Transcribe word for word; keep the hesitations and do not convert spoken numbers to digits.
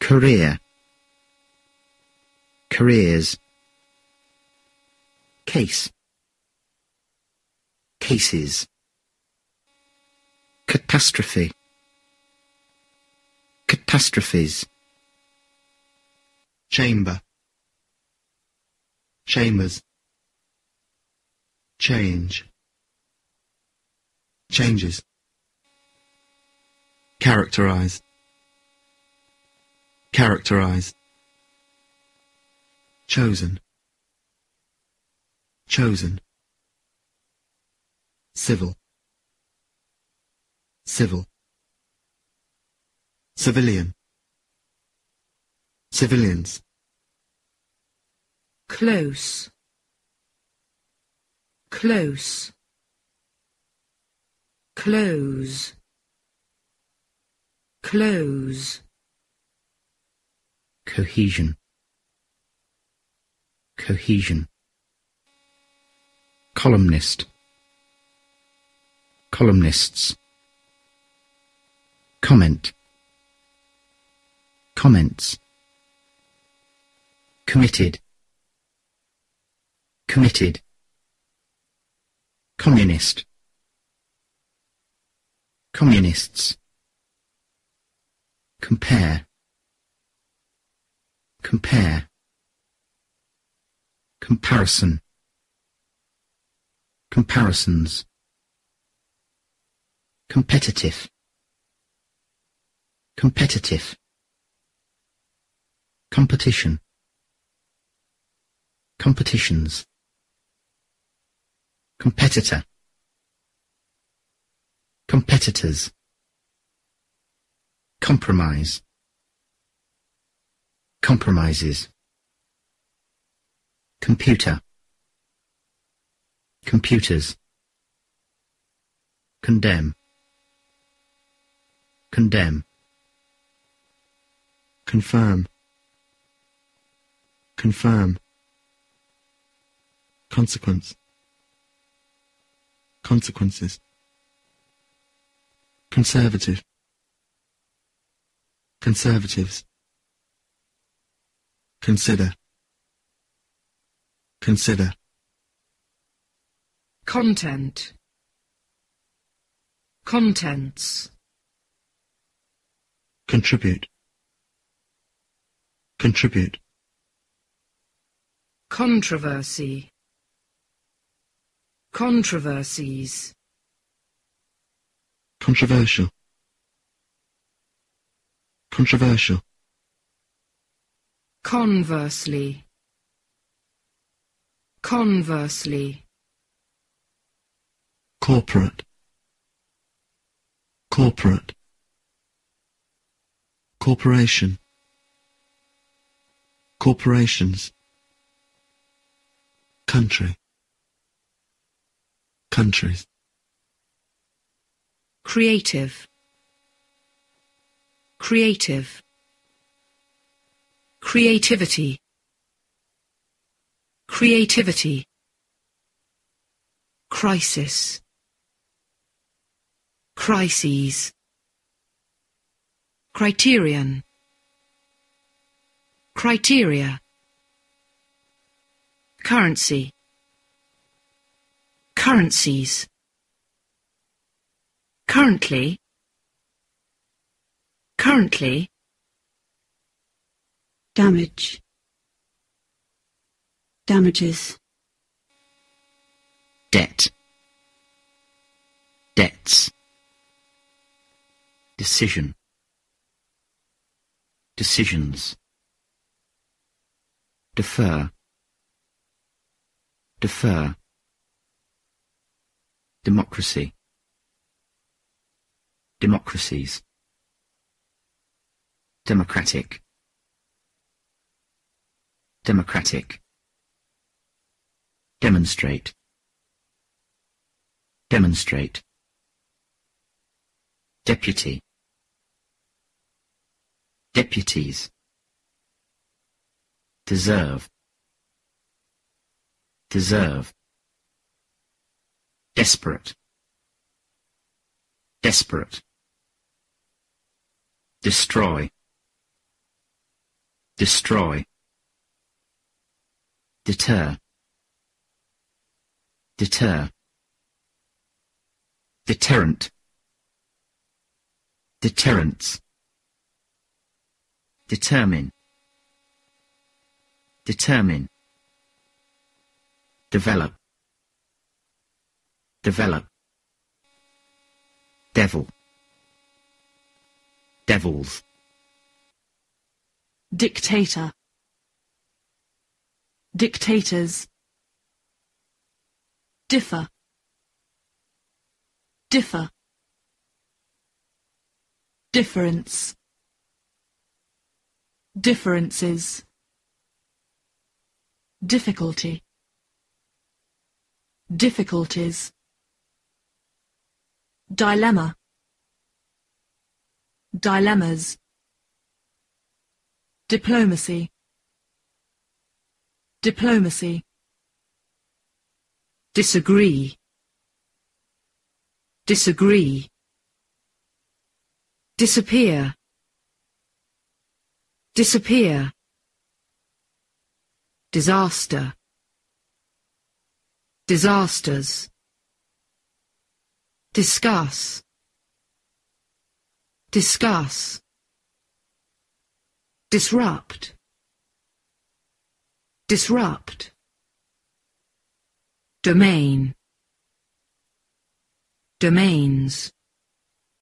career, careers, case, cases, catastrophe, catastrophes, chamber, chambers, change, changes, characterize, characterize, chosen, chosen, civil, civil, civilian, civilians, close, close, close, close, cohesion, cohesion, columnist, columnists, comment, comments, committed, committed, communist, communists, compare, compare, comparison, comparisons, competitive, competitive, competition, competitions, competitor, competitors, compromise, compromises, computer, computers, condemn, condemn, confirm, confirm, consequence, consequences, conservative, conservatives, consider, consider, content, contents, contribute, contribute, controversy, controversies, controversial, controversial, conversely, conversely, corporate, corporate, corporation, corporations, country, countries, creative, creative, creativity, creativity, crisis, crises, criterion, criteria, currency, currencies, currently, currently, damage, damages, debt, debts, decision, decisions, defer, defer, democracy, democracies, democratic, democratic, demonstrate, demonstrate, deputy, deputies, deserve, deserve, desperate, desperate, destroy, destroy, deter, deter, deterrent, deterrence, determine, determine, develop, develop, devil, devils, dictator, dictators, differ, differ, difference, differences, difficulty, difficulties, dilemma, dilemmas, diplomacy, diplomacy, disagree, disagree, disappear, disappear, disaster, disasters, discuss, discuss, disrupt, disrupt, domain, domains,